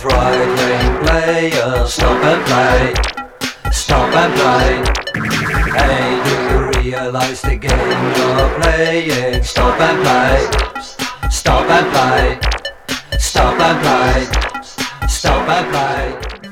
both right-wing players. Stop and play, stop and play. Hey, do you realize the game you're playing? Stop and play, stop and play, stop and play, stop and play.